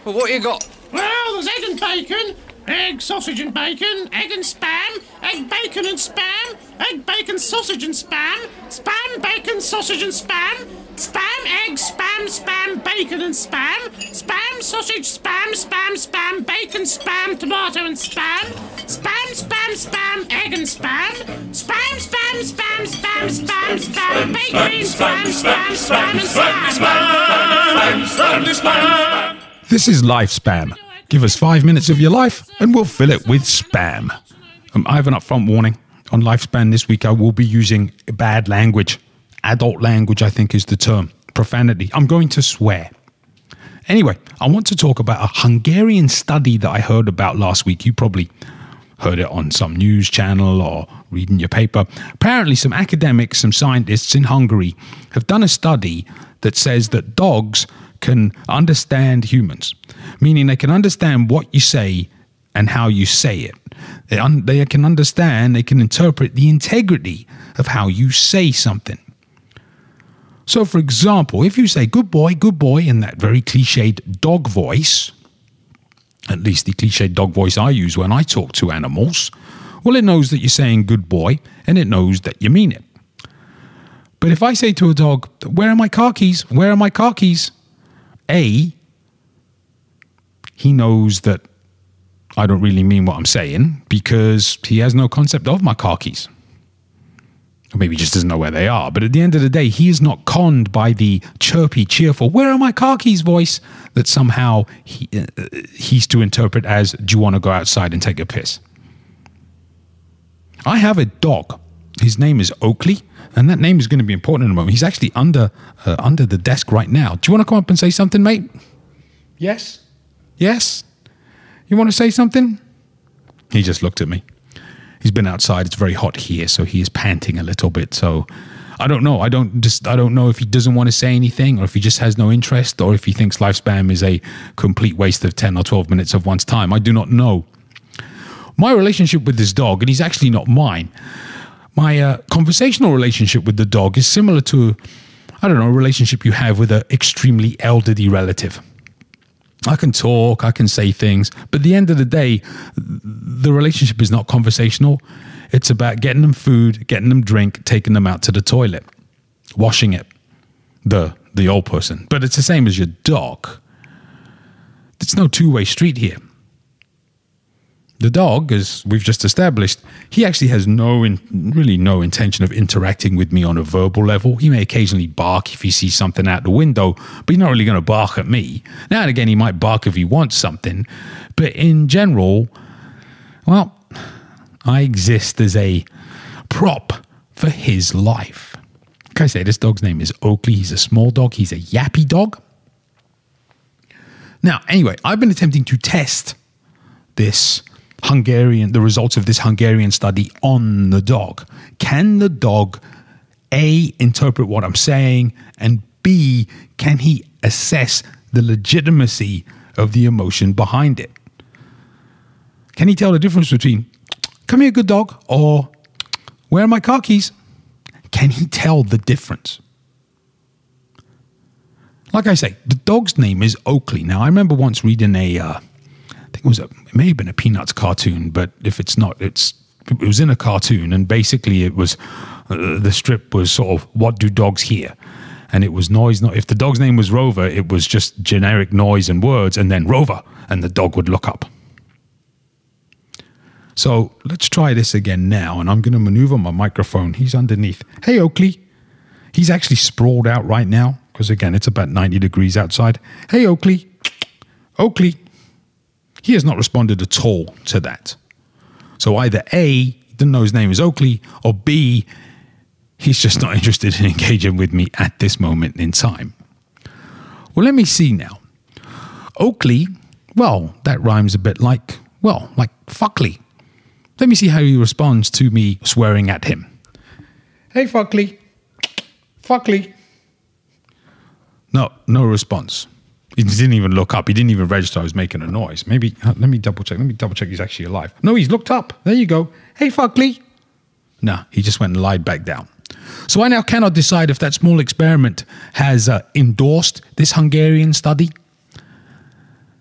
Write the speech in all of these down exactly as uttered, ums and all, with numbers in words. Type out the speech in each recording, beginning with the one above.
Well, what you got? Well, there's egg and bacon, egg, sausage and bacon, egg and spam, egg, bacon and spam, egg, bacon, sausage and spam, spam, bacon, sausage and spam, spam, egg, spam, spam, bacon and spam, spam, sausage, spam, spam, spam, bacon, spam, tomato and spam, spam, spam, spam, egg and spam, spam, spam, spam, spam, spam, spam, bacon, spam, spam, spam, and spam, spam, spam. This is Life Spam. Give us five minutes of your life and we'll fill it with spam. Um, I have an upfront warning. On Lifespan this week, I will be using bad language. Adult language, I think, is the term. Profanity. I'm going to swear. Anyway, I want to talk about a Hungarian study that I heard about last week. You probably heard it on some news channel or reading your paper. Apparently, some academics, some scientists in Hungary have done a study that says that dogs can understand humans, meaning they can understand what you say and how you say it. They, un- they can understand, they can interpret the integrity of how you say something. So, for example, if you say good boy, good boy in that very cliched dog voice, at least the cliched dog voice I use when I talk to animals, well, it knows that you're saying good boy and it knows that you mean it. But if I say to a dog, where are my car keys? Where are my car keys? A, he knows that I don't really mean what I'm saying because he has no concept of my car keys. Or maybe he just doesn't know where they are. But at the end of the day, he is not conned by the chirpy, cheerful, where are my car keys voice that somehow he, uh, he's to interpret as, do you want to go outside and take a piss? I have a dog. His name is Oakley. And that name is going to be important in a moment. He's actually under uh, under the desk right now. Do you want to come up and say something, mate? Yes? Yes? You want to say something? He just looked at me. He's been outside. It's very hot here, so he is panting a little bit. So I don't know. I don't just I don't know if he doesn't want to say anything or if he just has no interest or if he thinks Lifespan is a complete waste of ten or twelve minutes of one's time. I do not know. My relationship with this dog, and he's actually not mine, My uh, conversational relationship with the dog is similar to, I don't know, a relationship you have with an extremely elderly relative. I can talk, I can say things, but at the end of the day, the relationship is not conversational. It's about getting them food, getting them drink, taking them out to the toilet, washing it, the the old person. But it's the same as your dog. It's no two-way street here. The dog, as we've just established, he actually has no, in, really no intention of interacting with me on a verbal level. He may occasionally bark if he sees something out the window, but he's not really going to bark at me. Now and again, he might bark if he wants something, but in general, well, I exist as a prop for his life. Like I say, this dog's name is Oakley. He's a small dog. He's a yappy dog. Now, anyway, I've been attempting to test this Hungarian, the results of this Hungarian study on the dog. Can the dog, A, interpret what I'm saying, and B, can he assess the legitimacy of the emotion behind it? Can he tell the difference between, come here, good dog, or where are my car keys? Can he tell the difference? Like I say, the dog's name is Oakley. Now, I remember once reading a, uh, I think it was a, it may have been a Peanuts cartoon, but if it's not, it's it was in a cartoon, and basically it was, uh, the strip was sort of, what do dogs hear? And it was noise. Not if the dog's name was Rover, it was just generic noise and words, and then Rover, and the dog would look up. So let's try this again now, and I'm going to maneuver my microphone. He's underneath. Hey, Oakley. He's actually sprawled out right now, because again, it's about ninety degrees outside. Hey, Oakley. Oakley. He has not responded at all to that. So either A, he didn't know his name is Oakley, or B, he's just not interested in engaging with me at this moment in time. Well, let me see now. Oakley, well, that rhymes a bit like, well, like fuckly. Let me see how he responds to me swearing at him. Hey, fuckly. Fuckly. No, no response. He didn't even look up. He didn't even register I was making a noise. Maybe, uh, let me double check. Let me double check he's actually alive. No, he's looked up. There you go. Hey, fuckly. No, he just went and lied back down. So I now cannot decide if that small experiment has uh, endorsed this Hungarian study.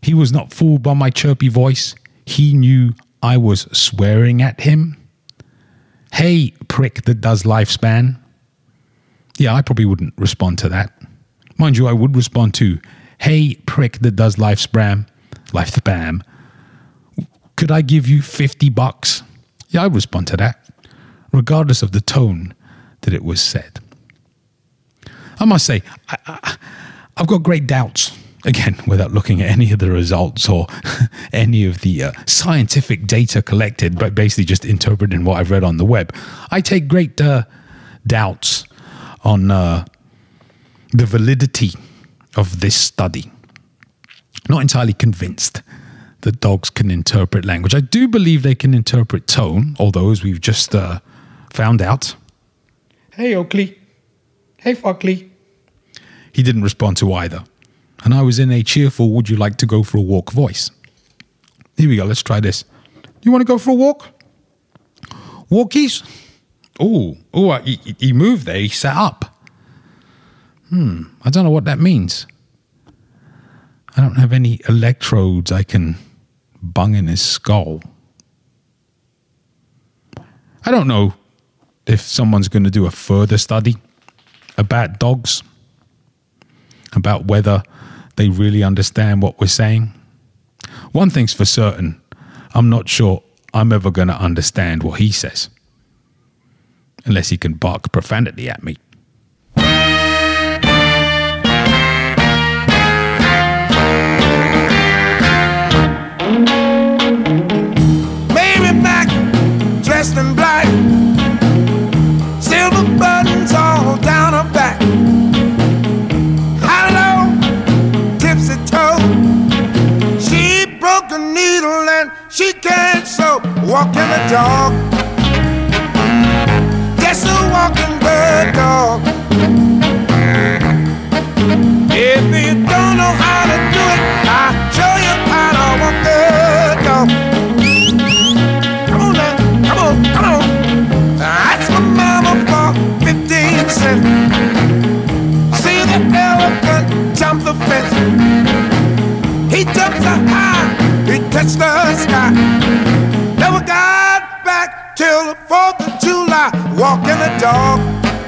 He was not fooled by my chirpy voice. He knew I was swearing at him. Hey, prick that does lifespan. Yeah, I probably wouldn't respond to that. Mind you, I would respond to, hey, prick that does lifespan. Lifespan. Could I give you fifty bucks? Yeah, I'd respond to that, regardless of the tone that it was said. I must say, I, I, I've got great doubts, again, without looking at any of the results or any of the uh, scientific data collected, but basically just interpreting what I've read on the web. I take great uh, doubts on uh, the validity of this study. Not entirely convinced that dogs can interpret language. I do believe they can interpret tone, although, as we've just uh, found out. Hey, Oakley. Hey, Fuckley. He didn't respond to either. And I was in a cheerful, would you like to go for a walk voice. Here we go, let's try this. You want to go for a walk? Walkies? Oh, oh, he, he moved there, he sat up. Hmm, I don't know what that means. I don't have any electrodes I can bung in his skull. I don't know if someone's going to do a further study about dogs, about whether they really understand what we're saying. One thing's for certain, I'm not sure I'm ever going to understand what he says, unless he can bark profanity at me. Mary Mac, dressed in black, silver buttons all down her back. Hello, tipsy toe. She broke a needle and she can't sew. Walking a dog, just a walking bird dog. If you don't know how to do it, I'll show you how to walk a dog. Come on now, come on, come on. That's my mama for fifteen cents. See the elephant jump the fence. He jumps so high, he touched the sky. Never got back till the fourth of July. Walking a dog,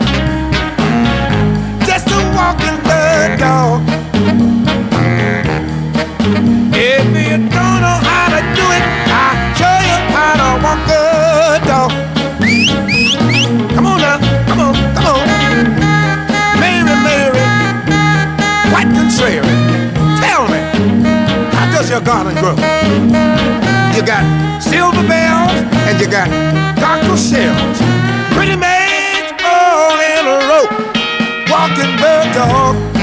just a walking the dog. If you don't know how to do it, I'll show you how to walk a dog. Come on now, come on, come on. Mary, Mary, quite contrary. Tell me, how does your garden grow? You got silver bells and you got cockle shells. Pretty maids all in a row, walking the dog.